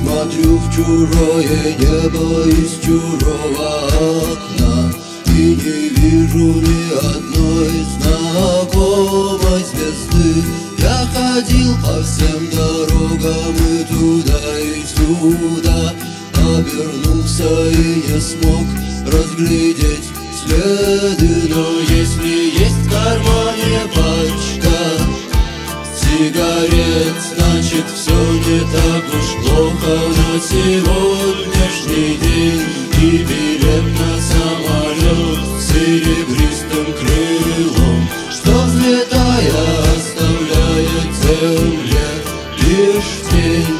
Смотрю в чужое небо из чужого окна и не вижу ни одной знакомой звезды. Я ходил по всем дорогам и туда, и сюда, обернулся и не смог разглядеть следы. Но если есть в кармане пачка сигарет, значит все не так уж плохо на сегодняшний день. И билет на самолет с серебристым крылом, что взлетая оставляет земле лишь тень.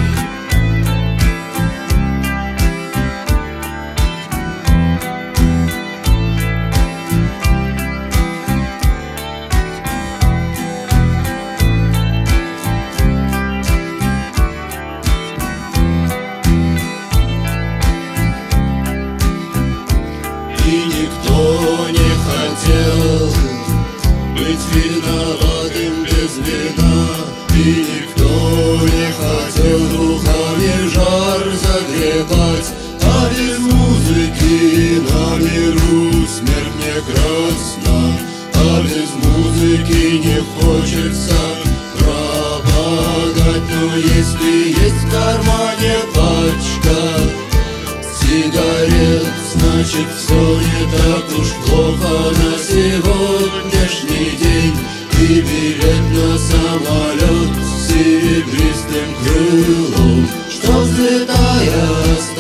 И никто не хотел быть виноватым без вина, и никто не хотел духами жар загребать. А без музыки на миру смерть не красна, а без музыки не хочется пропадать. Но если есть в кармане пачка сигарет, значит все не так уж плохо на сегодняшний день. И билет на самолет с серебристым крылом, что взлетая